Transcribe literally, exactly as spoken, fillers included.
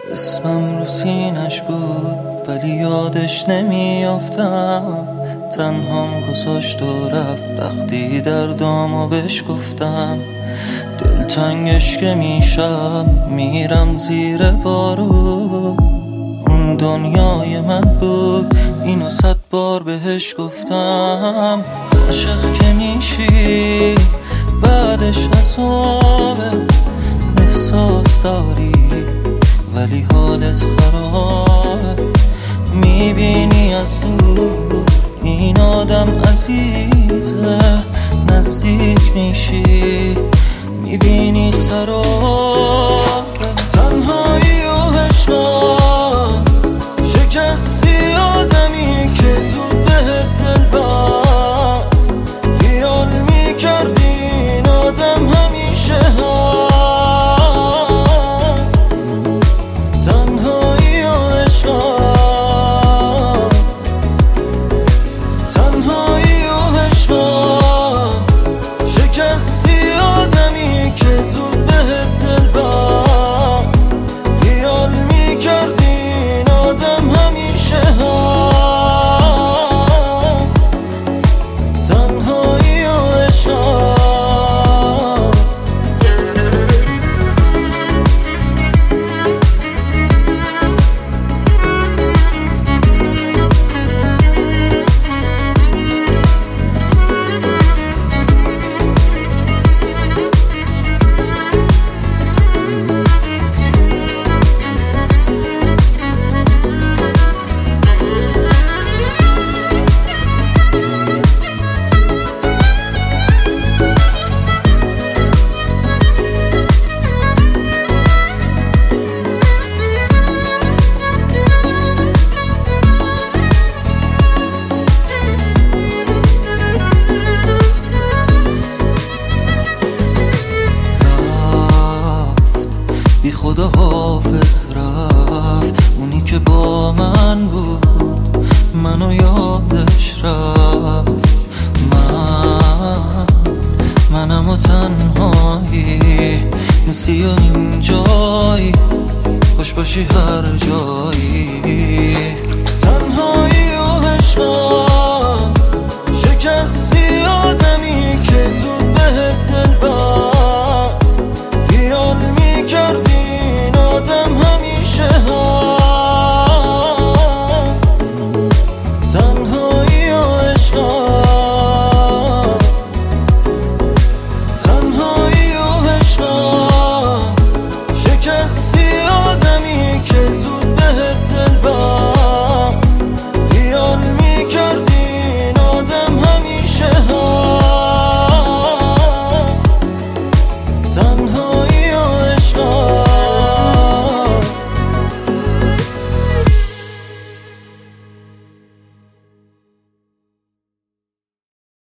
اسمم رو سینش بود ولی یادش نمیافتم. تنهام گذاشت و رفت وقتی دردامو بهش گفتم. دلتنگش که میشم میرم زیر بارو. اون دنیای من بود اینو صد بار بهش گفتم. عاشق که میشی بعدش حسابه، احساس داری ولی حالت خرابه. میبینی از دور این آدم عزیزه، نزدیک میشی میبینی سرابه. تنهایی و عشقاست، شکستی آدمی که زود بهت دل بست. خیال میکردی این آدم همیشه هست. بی خدا حافظ رفت، اونی که با من بود منو یادش رفت. من منم و تنهایی نسی و این جایی، خوش باشی هر جایی.